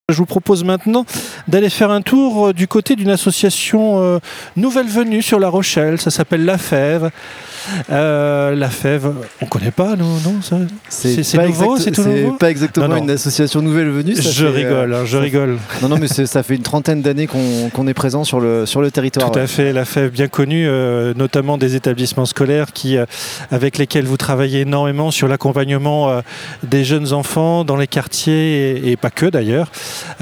Je vous propose maintenant d'aller faire un tour du côté d'une association nouvelle venue sur La Rochelle. Ça s'appelle La Fève. La Fève, on ne connaît pas, non c'est nouveau, c'est tout nouveau. C'est pas exactement une association nouvelle venue. Je rigole. Non, mais ça fait une trentaine d'années qu'on est présent sur le territoire. Tout à fait, La Fève, bien connue, notamment des établissements scolaires avec lesquels vous travaillez énormément sur l'accompagnement des jeunes enfants dans les quartiers et pas que d'ailleurs.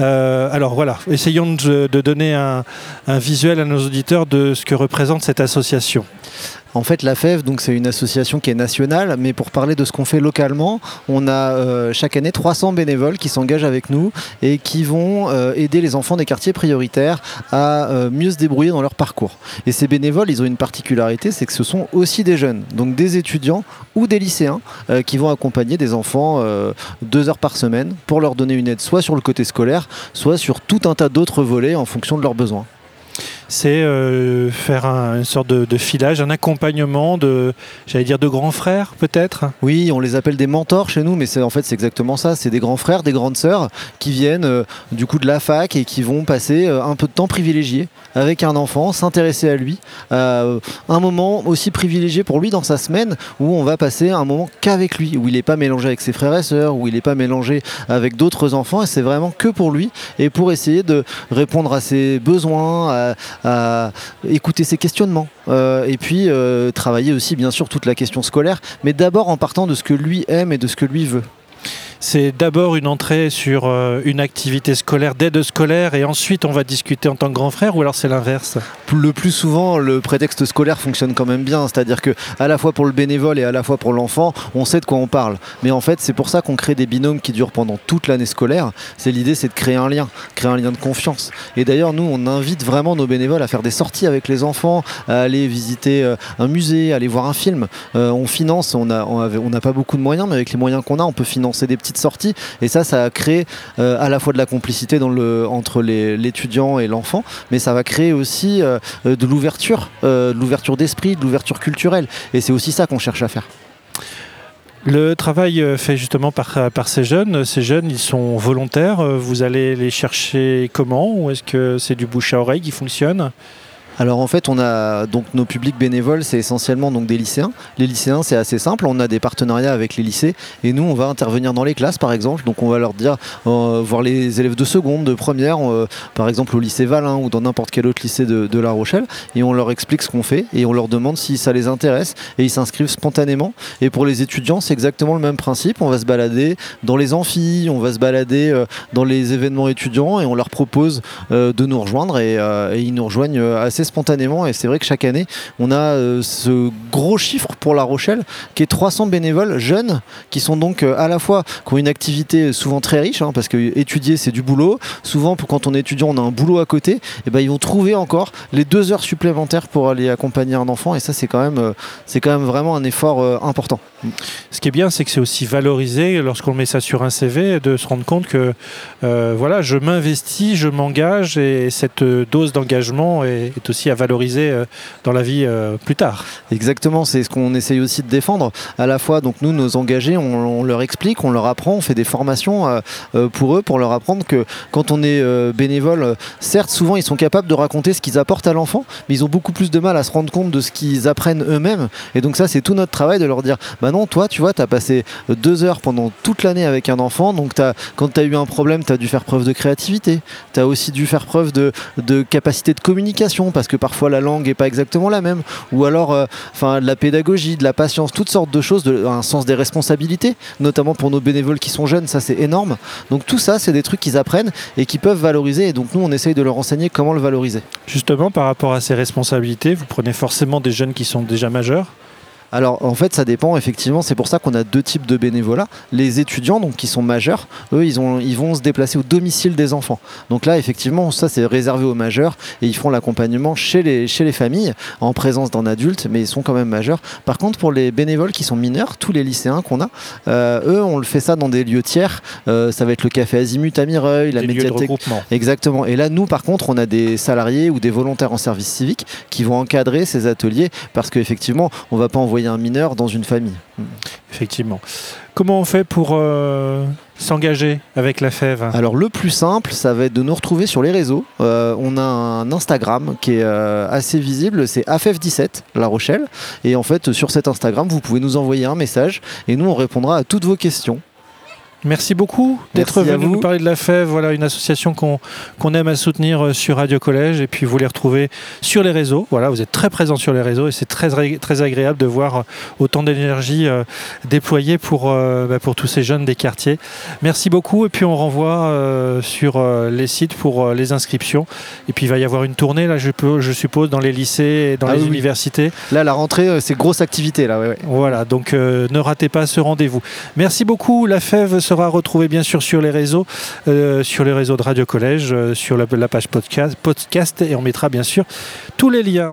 Alors voilà, essayons de donner un visuel à nos auditeurs de ce que représente cette association. En fait, la Fève, donc, c'est une association qui est nationale, mais pour parler de ce qu'on fait localement, on a chaque année 300 bénévoles qui s'engagent avec nous et qui vont aider les enfants des quartiers prioritaires à mieux se débrouiller dans leur parcours. Et ces bénévoles, ils ont une particularité, c'est que ce sont aussi des jeunes, donc des étudiants ou des lycéens qui vont accompagner des enfants 2 heures par semaine pour leur donner une aide, soit sur le côté scolaire, soit sur tout un tas d'autres volets en fonction de leurs besoins. C'est faire une sorte de filage, un accompagnement de grands frères peut-être. Oui, on les appelle des mentors chez nous, mais c'est exactement ça. C'est des grands frères, des grandes sœurs qui viennent du coup de la fac et qui vont passer un peu de temps privilégié avec un enfant, s'intéresser à lui. Un moment aussi privilégié pour lui dans sa semaine où on va passer un moment qu'avec lui, où il n'est pas mélangé avec ses frères et sœurs, où il n'est pas mélangé avec d'autres enfants, et c'est vraiment que pour lui et pour essayer de répondre à ses besoins, à écouter ses questionnements et puis travailler aussi bien sûr toute la question scolaire, mais d'abord en partant de ce que lui aime et de ce que lui veut. C'est d'abord une entrée sur une activité scolaire, d'aide scolaire, et ensuite on va discuter en tant que grand frère, ou alors c'est l'inverse? Le plus souvent, le prétexte scolaire fonctionne quand même bien, c'est-à-dire que à la fois pour le bénévole et à la fois pour l'enfant, on sait de quoi on parle. Mais en fait, c'est pour ça qu'on crée des binômes qui durent pendant toute l'année scolaire. L'idée, c'est de créer un lien de confiance. Et d'ailleurs, nous, on invite vraiment nos bénévoles à faire des sorties avec les enfants, à aller visiter un musée, à aller voir un film. On finance, on n'a pas beaucoup de moyens, mais avec les moyens qu'on a, on peut financer des petites sorties, et ça a créé à la fois de la complicité entre l'étudiant et l'enfant, mais ça va créer aussi de l'ouverture d'esprit, de l'ouverture culturelle, et c'est aussi ça qu'on cherche à faire. Le travail fait justement par ces jeunes, ils sont volontaires, vous allez les chercher comment, ou est-ce que c'est du bouche à oreille qui fonctionne? Alors en fait, on a donc nos publics bénévoles, c'est essentiellement donc des lycéens. Les lycéens, c'est assez simple, on a des partenariats avec les lycées et nous on va intervenir dans les classes par exemple. Donc on va leur dire, voir les élèves de seconde, de première, par exemple au lycée Valin ou dans n'importe quel autre lycée de La Rochelle, et on leur explique ce qu'on fait et on leur demande si ça les intéresse, et ils s'inscrivent spontanément. Et pour les étudiants, c'est exactement le même principe, on va se balader dans les amphis, on va se balader dans les événements étudiants et on leur propose de nous rejoindre, et ils nous rejoignent assez spontanément. Et c'est vrai que chaque année on a ce gros chiffre pour La Rochelle qui est 300 bénévoles jeunes qui sont donc à la fois qui ont une activité souvent très riche, parce que étudier c'est du boulot, souvent quand on est étudiant on a un boulot à côté, et ils vont trouver encore les 2 heures supplémentaires pour aller accompagner un enfant, et ça c'est quand même vraiment un effort important. Ce qui est bien, c'est que c'est aussi valorisé lorsqu'on met ça sur un CV, de se rendre compte que je m'investis, je m'engage, et cette dose d'engagement est aussi à valoriser dans la vie plus tard. Exactement, c'est ce qu'on essaye aussi de défendre. À la fois, donc nous, nos engagés, on leur explique, on leur apprend, on fait des formations pour eux, pour leur apprendre que quand on est bénévole, certes, souvent ils sont capables de raconter ce qu'ils apportent à l'enfant, mais ils ont beaucoup plus de mal à se rendre compte de ce qu'ils apprennent eux-mêmes. Et donc ça, c'est tout notre travail de leur dire, non, toi, tu vois, tu as passé 2 heures pendant toute l'année avec un enfant, donc quand tu as eu un problème, tu as dû faire preuve de créativité, tu as aussi dû faire preuve de capacité de communication, parce que parfois la langue n'est pas exactement la même, ou alors de la pédagogie, de la patience, toutes sortes de choses, un sens des responsabilités, notamment pour nos bénévoles qui sont jeunes, ça c'est énorme. Donc tout ça, c'est des trucs qu'ils apprennent et qu'ils peuvent valoriser, et donc nous on essaye de leur enseigner comment le valoriser. Justement, par rapport à ces responsabilités, vous prenez forcément des jeunes qui sont déjà majeurs? Alors en fait ça dépend, effectivement, c'est pour ça qu'on a 2 types de bénévolat. Les étudiants donc qui sont majeurs, eux ils vont se déplacer au domicile des enfants. Donc là effectivement ça c'est réservé aux majeurs et ils font l'accompagnement chez les familles en présence d'un adulte, mais ils sont quand même majeurs. Par contre pour les bénévoles qui sont mineurs, tous les lycéens qu'on a, eux on le fait ça dans des lieux tiers, ça va être le café Azimut à Mireuil, la médiathèque. Lieux de regroupement. Exactement. Et là nous par contre on a des salariés ou des volontaires en service civique qui vont encadrer ces ateliers, parce qu'effectivement on va pas envoyer d'envoyer un mineur dans une famille. Effectivement. Comment on fait pour s'engager avec la FEV? Alors le plus simple, ça va être de nous retrouver sur les réseaux. On a un Instagram qui est assez visible, c'est AFEV17 La Rochelle. Et en fait, sur cet Instagram, vous pouvez nous envoyer un message et nous, on répondra à toutes vos questions. Merci beaucoup d'être venu nous parler de la FEV, voilà, une association qu'on aime à soutenir sur Radio Collège, et puis vous les retrouvez sur les réseaux. Voilà, vous êtes très présents sur les réseaux et c'est très agréable de voir autant d'énergie déployée pour tous ces jeunes des quartiers. Merci beaucoup, et puis on renvoie sur les sites pour les inscriptions. Et puis il va y avoir une tournée, là, je suppose, dans les lycées et dans les universités. Là, la rentrée, c'est grosse activité. Là, ouais. Voilà, donc ne ratez pas ce rendez-vous. Merci beaucoup. La FEV sera retrouvée bien sûr sur les réseaux de Radio Collège, sur la page podcast, et on mettra bien sûr tous les liens.